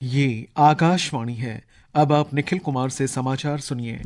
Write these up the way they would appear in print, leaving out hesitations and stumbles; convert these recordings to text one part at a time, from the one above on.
ये आकाशवाणी है। अब आप निखिल कुमार से समाचार सुनिए।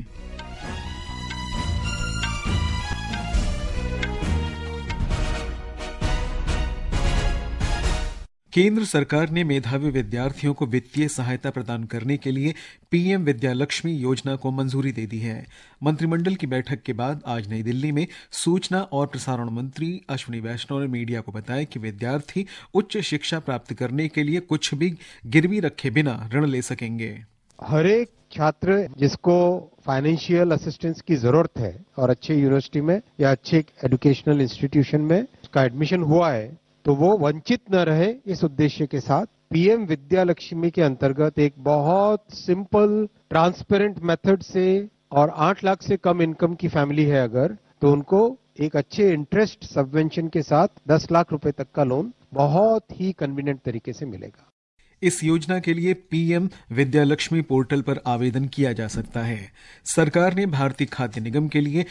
केंद्र सरकार ने मेधावी विद्यार्थियों को वित्तीय सहायता प्रदान करने के लिए पीएम विद्यालक्ष्मी योजना को मंजूरी दे दी है। मंत्रिमंडल की बैठक के बाद आज नई दिल्ली में सूचना और प्रसारण मंत्री अश्विनी वैष्णव ने मीडिया को बताया कि विद्यार्थी उच्च शिक्षा प्राप्त करने के लिए कुछ भी गिरवी रखे बिना ऋण ले सकेंगे। हर एक छात्र जिसको फाइनेंशियल असिस्टेंस की जरूरत है और अच्छे यूनिवर्सिटी में या अच्छे एजुकेशनल इंस्टीट्यूशन में उसका एडमिशन हुआ है तो वो वंचित न रहे, इस उद्देश्य के साथ पीएम विद्यालक्ष्मी के अंतर्गत एक बहुत सिंपल ट्रांसपेरेंट मेथड से और 8 लाख से कम इनकम की फैमिली है अगर, तो उनको एक अच्छे इंटरेस्ट सबवेंशन के साथ 10 लाख रुपए तक का लोन बहुत ही कन्वीनियंट तरीके से मिलेगा। इस योजना के लिए पीएम विद्यालक्ष्मी पोर्टल पर आवेदन किया जा सकता है। सरकार ने भारतीय खाद्य निगम के लिए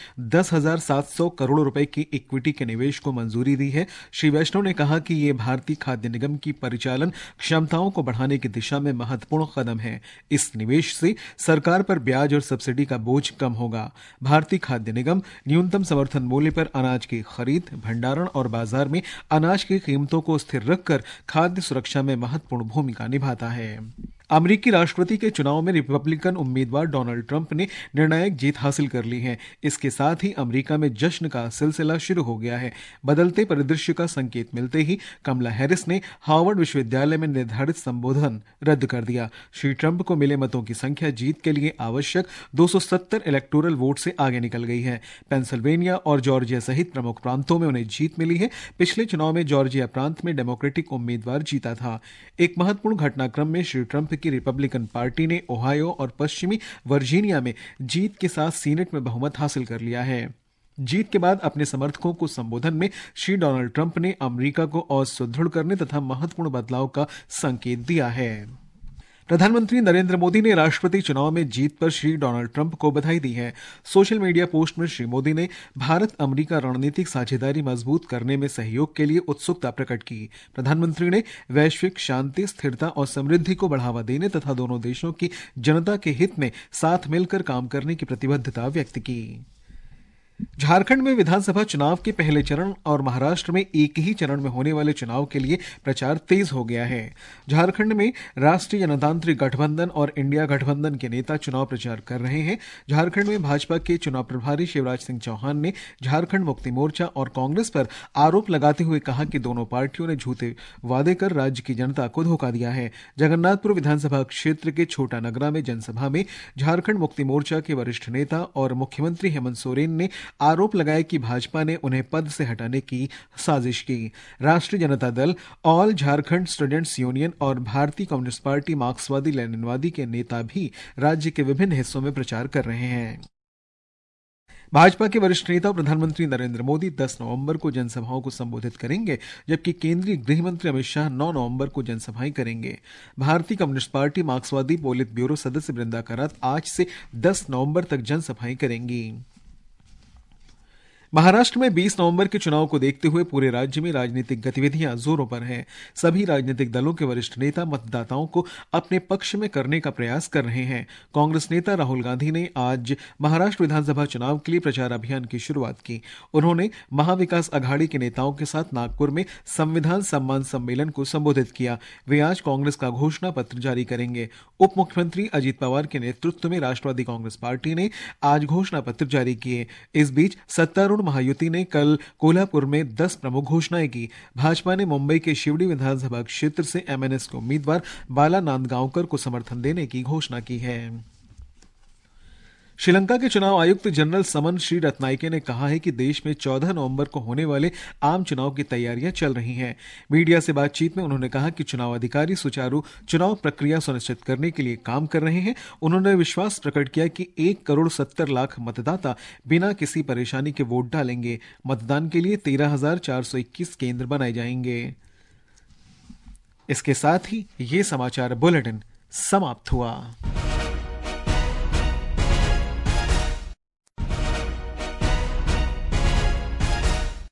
10,700 करोड़ रुपए की इक्विटी के निवेश को मंजूरी दी है। श्री वैष्णव ने कहा कि यह भारतीय खाद्य निगम की परिचालन क्षमताओं को बढ़ाने की दिशा में महत्वपूर्ण कदम है। इस निवेश से सरकार पर ब्याज और सब्सिडी का बोझ कम होगा। भारतीय खाद्य निगम न्यूनतम समर्थन मूल्य पर अनाज की खरीद, भंडारण और बाजार में अनाज की कीमतों को स्थिर रखकर खाद्य सुरक्षा में महत्वपूर्ण भूमिका निभाता है। अमेरिकी राष्ट्रपति के चुनाव में रिपब्लिकन उम्मीदवार डोनाल्ड ट्रंप ने निर्णायक जीत हासिल कर ली है। इसके साथ ही अमेरिका में जश्न का सिलसिला शुरू हो गया है। बदलते परिदृश्य का संकेत मिलते ही कमला हैरिस ने हार्वर्ड विश्वविद्यालय में निर्धारित संबोधन रद्द कर दिया। श्री ट्रंप को मिले मतों की संख्या जीत के लिए आवश्यक 270 इलेक्टोरल वोट से आगे निकल गई है। पेंसिल्वेनिया और जॉर्जिया सहित प्रमुख प्रांतों में उन्हें जीत मिली है। पिछले चुनाव में जॉर्जिया प्रांत में डेमोक्रेटिक उम्मीदवार जीता था। एक महत्वपूर्ण घटनाक्रम में श्री ट्रंप की रिपब्लिकन पार्टी ने ओहायो और पश्चिमी वर्जीनिया में जीत के साथ सीनेट में बहुमत हासिल कर लिया है। जीत के बाद अपने समर्थकों को संबोधन में श्री डोनाल्ड ट्रंप ने अमेरिका को और सुदृढ़ करने तथा महत्वपूर्ण बदलाव का संकेत दिया है। प्रधानमंत्री नरेंद्र मोदी ने राष्ट्रपति चुनाव में जीत पर श्री डोनाल्ड ट्रंप को बधाई दी है। सोशल मीडिया पोस्ट में श्री मोदी ने भारत अमेरिका रणनीतिक साझेदारी मजबूत करने में सहयोग के लिए उत्सुकता प्रकट की। प्रधानमंत्री ने वैश्विक शांति, स्थिरता और समृद्धि को बढ़ावा देने तथा दोनों देशों की जनता के हित में साथ मिलकर काम करने की प्रतिबद्धता व्यक्त की। झारखंड में विधानसभा चुनाव के पहले चरण और महाराष्ट्र में एक ही चरण में होने वाले चुनाव के लिए प्रचार तेज हो गया है। झारखंड में राष्ट्रीय जनतांत्रिक गठबंधन और इंडिया गठबंधन के नेता चुनाव प्रचार कर रहे हैं। झारखंड में भाजपा के चुनाव प्रभारी शिवराज सिंह चौहान ने झारखंड मुक्ति मोर्चा और कांग्रेस पर आरोप लगाते हुए कहा कि दोनों पार्टियों ने झूठे वादे कर राज्य की जनता को धोखा दिया है। जगन्नाथपुर विधानसभा क्षेत्र के छोटा नगरा में जनसभा में झारखंड मुक्ति मोर्चा के वरिष्ठ नेता और मुख्यमंत्री हेमंत सोरेन ने आरोप लगाया कि भाजपा ने उन्हें पद से हटाने की साजिश की। राष्ट्रीय Janata Dal, all Jharkhand students union और भारतीय कम्युनिस्ट पार्टी मार्क्सवादी लेनिनवादी के नेता भी राज्य के विभिन्न हिस्सों में प्रचार कर रहे हैं। भाजपा के वरिष्ठ नेता और प्रधानमंत्री नरेंद्र मोदी 10 नवंबर को जनसभाओं को संबोधित करेंगे, जबकि केंद्रीय गृह मंत्री अमित शाह 9 नवंबर को जनसभाएं करेंगे। भारतीय कम्युनिस्ट पार्टी मार्क्सवादी पोलित ब्यूरो सदस्य वृंदा करात आज से 10 नवंबर तक जनसभाएं करेंगी। महाराष्ट्र में 20 नवंबर के चुनाव को देखते हुए पूरे राज्य में राजनीतिक गतिविधियां जोरों पर हैं। सभी राजनीतिक दलों के वरिष्ठ नेता मतदाताओं को अपने पक्ष में करने का प्रयास कर रहे हैं। कांग्रेस नेता राहुल गांधी ने आज महाराष्ट्र विधानसभा चुनाव के लिए प्रचार अभियान की शुरुआत की। उन्होंने महाविकास अघाड़ी के नेताओं के साथ नागपुर में संविधान सम्मान सम्मेलन को संबोधित किया। वे आज कांग्रेस का घोषणा पत्र जारी करेंगे। उप मुख्यमंत्री अजित पवार के नेतृत्व में राष्ट्रवादी कांग्रेस पार्टी ने आज घोषणा पत्र जारी किए। इस बीच सत्तारूढ़ महायुति ने कल कोल्हापुर में 10 प्रमुख घोषणाएं की। भाजपा ने मुंबई के शिवड़ी विधानसभा क्षेत्र से एमएनएस के उम्मीदवार बाला नांदगांवकर को समर्थन देने की घोषणा की है। श्रीलंका के चुनाव आयुक्त जनरल समन श्री रत्नायके ने कहा है कि देश में 14 नवंबर को होने वाले आम चुनाव की तैयारियां चल रही हैं। मीडिया से बातचीत में उन्होंने कहा कि चुनाव अधिकारी सुचारू चुनाव प्रक्रिया सुनिश्चित करने के लिए काम कर रहे हैं। उन्होंने विश्वास प्रकट किया कि 1,70,00,000 मतदाता बिना किसी परेशानी के वोट डालेंगे। मतदान के लिए 13,421 केंद्र बनाए जाएंगे। इसके साथ ही ये समाचार बुलेटिन समाप्त हुआ।